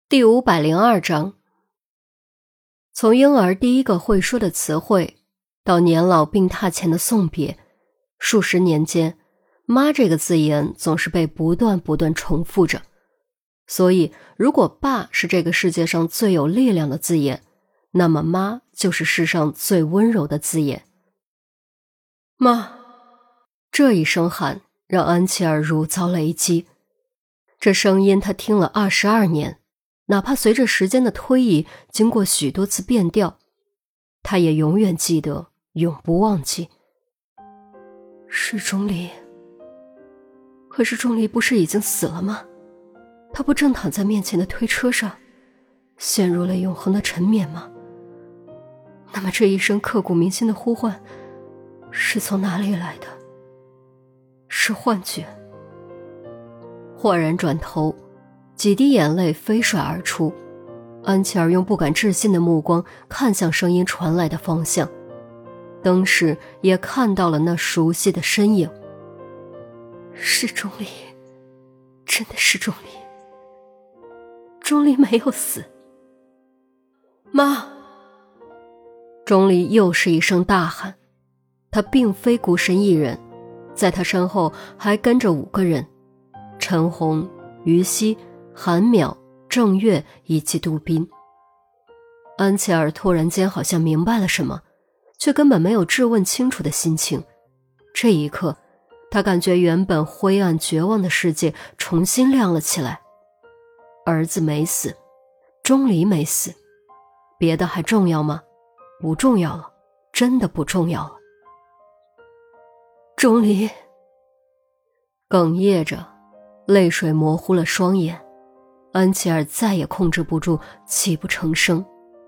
第502章，从婴儿第一个会说的词汇，到年老病榻前的送别，数十年间，妈这个字眼总是被不断重复着。所以，如果爸是这个世界上最有力量的字眼，那么妈就是世上最温柔的字眼。妈，这一声喊让安琪儿如遭雷击。这声音她听了22年。哪怕随着时间的推移，经过许多次变调，他也永远记得，永不忘记。是钟离，可是钟离不是已经死了吗？他不正躺在面前的推车上，陷入了永恒的沉眠吗？那么这一声刻骨铭心的呼唤，是从哪里来的？是幻觉？豁然转头，几滴眼泪飞甩而出，安琪儿用不敢置信的目光看向声音传来的方向，登时也看到了那熟悉的身影。是钟离，真的是钟离。钟离没有死。妈！钟离又是一声大喊，他并非孤身一人，在他身后还跟着5个人，陈红、于西、韩淼、郑月以及杜宾。安琪儿突然间好像明白了什么，却根本没有质问清楚的心情。这一刻，他感觉原本灰暗绝望的世界重新亮了起来。儿子没死，钟离没死，别的还重要吗？不重要了，真的不重要了。钟离哽咽着，泪水模糊了双眼，安琪儿再也控制不住，泣不成声。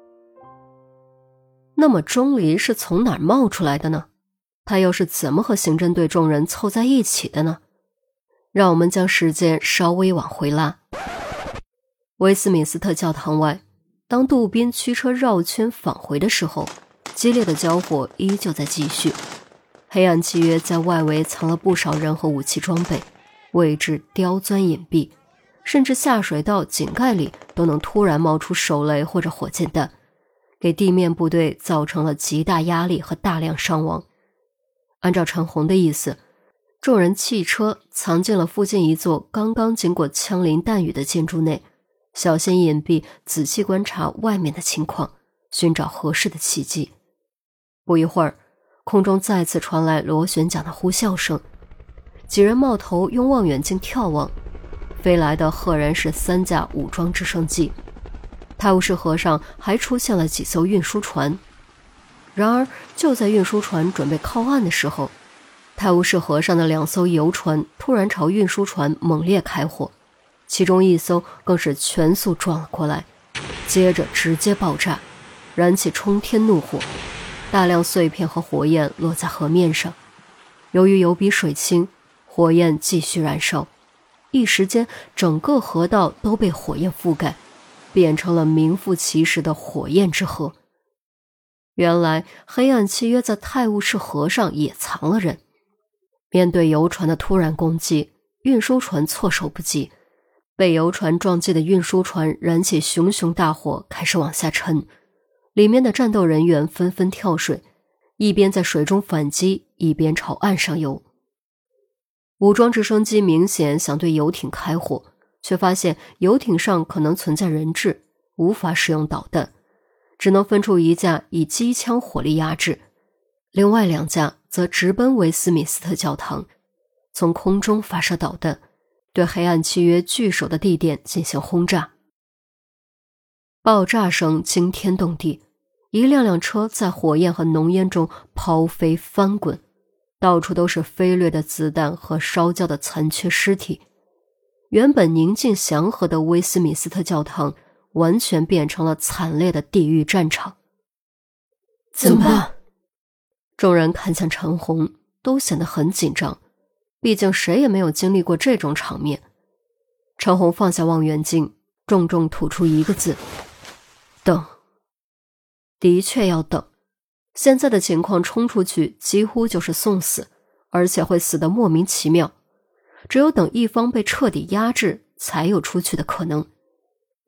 那么钟离是从哪儿冒出来的呢？他又是怎么和刑侦队众人凑在一起的呢？让我们将时间稍微往回拉。威斯敏斯特教堂外，当杜宾驱车绕圈返回的时候，激烈的交火依旧在继续。黑暗契约在外围藏了不少人和武器装备，位置刁钻隐蔽，甚至下水道井盖里都能突然冒出手雷或者火箭弹，给地面部队造成了极大压力和大量伤亡。按照陈红的意思，众人弃车藏进了附近一座刚刚经过枪林弹雨的建筑内，小心隐蔽，仔细观察外面的情况，寻找合适的契机。不一会儿，空中再次传来螺旋桨的呼啸声，几人冒头用望远镜眺望，飞来的赫然是3架武装直升机。泰晤士河上还出现了几艘运输船。然而就在运输船准备靠岸的时候，泰晤士河上的2艘游船突然朝运输船猛烈开火，其中一艘更是全速撞了过来，接着直接爆炸，燃起冲天怒火，大量碎片和火焰落在河面上。由于油比水轻，火焰继续燃烧，一时间整个河道都被火焰覆盖，变成了名副其实的火焰之河。原来黑暗契约在泰晤士河上也藏了人。面对游船的突然攻击，运输船措手不及，被游船撞击的运输船燃起熊熊大火，开始往下沉。里面的战斗人员纷纷跳水，一边在水中反击，一边朝岸上游。武装直升机明显想对游艇开火，却发现游艇上可能存在人质，无法使用导弹，只能分出1架以机枪火力压制，另外2架则直奔威斯敏斯特教堂，从空中发射导弹，对黑暗契约据守的地点进行轰炸。爆炸声惊天动地，一辆辆车在火焰和浓烟中抛飞翻滚，到处都是飞掠的子弹和烧焦的残缺尸体。原本宁静祥和的威斯敏斯特教堂完全变成了惨烈的地狱战场。怎么办？众人看向陈红，都显得很紧张，毕竟谁也没有经历过这种场面。陈红放下望远镜，重重吐出1个字：等。的确要等。现在的情况冲出去几乎就是送死，而且会死得莫名其妙。只有等一方被彻底压制，才有出去的可能。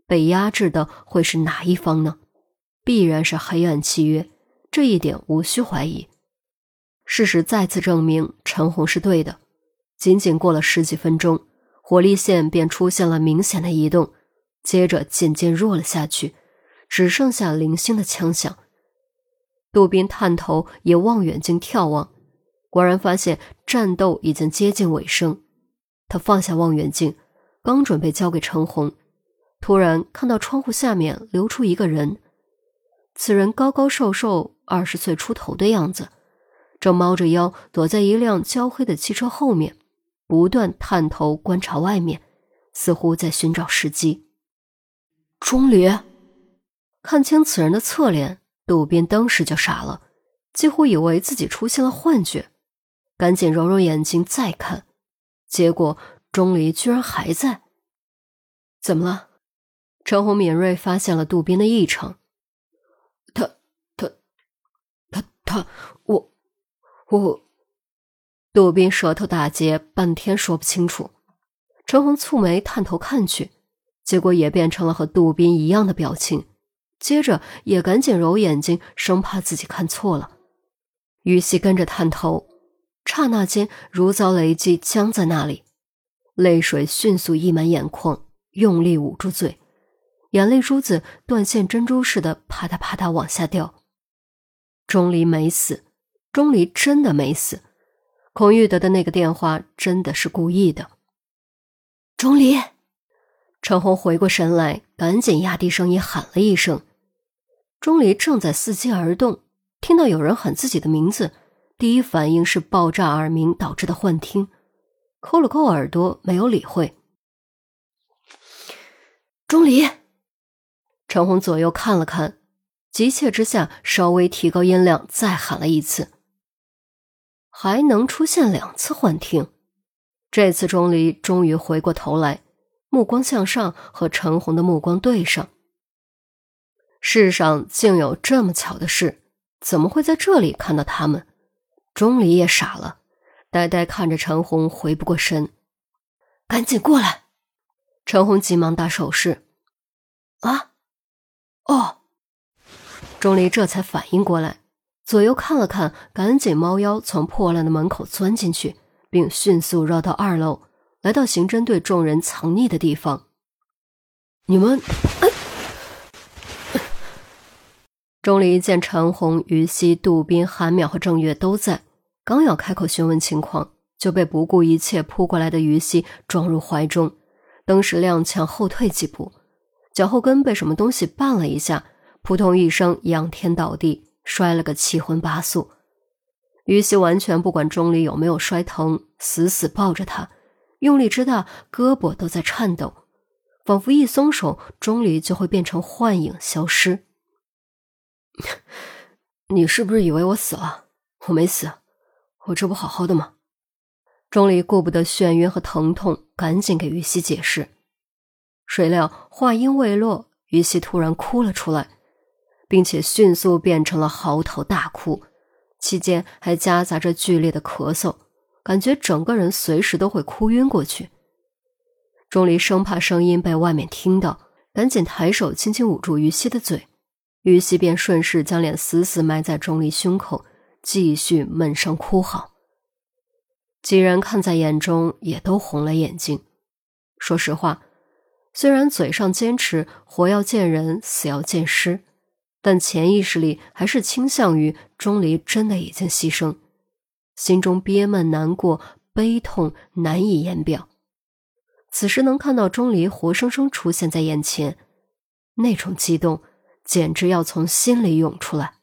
被压制的会是哪一方呢？必然是黑暗契约，这一点无需怀疑。事实再次证明陈红是对的，仅仅过了10几分钟，火力线便出现了明显的移动，接着渐渐弱了下去，只剩下零星的枪响。杜宾探头也望远镜眺望，果然发现战斗已经接近尾声。他放下望远镜，刚准备交给陈红，突然看到窗户下面流出一个人。此人高高瘦瘦，20岁出头的样子，正猫着腰躲在一辆焦黑的汽车后面，不断探头观察外面，似乎在寻找时机。钟离看清此人的侧脸，杜宾当时就傻了，几乎以为自己出现了幻觉，赶紧揉揉眼睛再看，结果钟离居然还在。怎么了？陈红敏锐发现了杜宾的异常。我杜宾舌头打结，半天说不清楚。陈红蹙眉探头看去，结果也变成了和杜宾一样的表情，接着也赶紧揉眼睛，生怕自己看错了。于西跟着探头，刹那间如遭雷击，僵在那里，泪水迅速溢满眼眶，用力捂住嘴，眼泪珠子断线珍珠似的啪嗒啪嗒往下掉。钟离没死，钟离真的没死，孔玉德的那个电话真的是故意的。钟离！陈红回过神来，赶紧压低声音喊了一声。钟离正在伺机而动，听到有人喊自己的名字，第一反应是爆炸耳鸣导致的幻听，抠了抠耳朵，没有理会。钟离！陈红左右看了看，急切之下稍微提高音量再喊了一次。还能出现2次幻听，这次钟离终于回过头来，目光向上，和陈红的目光对上。世上竟有这么巧的事，怎么会在这里看到他们？钟离也傻了，呆呆看着陈红，回不过神。赶紧过来！陈红急忙打手势。啊？哦。钟离这才反应过来，左右看了看，赶紧猫腰从破烂的门口钻进去，并迅速绕到2楼，来到刑侦队众人藏匿的地方。你们……钟离见陈红、于西、杜宾、韩淼和郑月都在，刚要开口询问情况，就被不顾一切扑过来的于西撞入怀中，登时踉跄后退几步，脚后跟被什么东西绊了一下，扑通一声仰天倒地，摔了个七荤八素。于西完全不管钟离有没有摔疼，死死抱着他，用力之大，胳膊都在颤抖，仿佛一松手，钟离就会变成幻影消失。你是不是以为我死了？我没死，我这不好好的吗？钟离顾不得眩晕和疼痛，赶紧给于西解释。谁料话音未落，于西突然哭了出来，并且迅速变成了嚎啕大哭，期间还夹杂着剧烈的咳嗽，感觉整个人随时都会哭晕过去。钟离生怕声音被外面听到，赶紧抬手轻轻捂住于西的嘴，于西便顺势将脸死死埋在钟离胸口，继续闷声哭嚎。几人看在眼中，也都红了眼睛。说实话，虽然嘴上坚持活要见人，死要见尸，但潜意识里还是倾向于钟离真的已经牺牲，心中憋闷难过，悲痛难以言表。此时能看到钟离活生生出现在眼前，那种激动简直要从心里涌出来。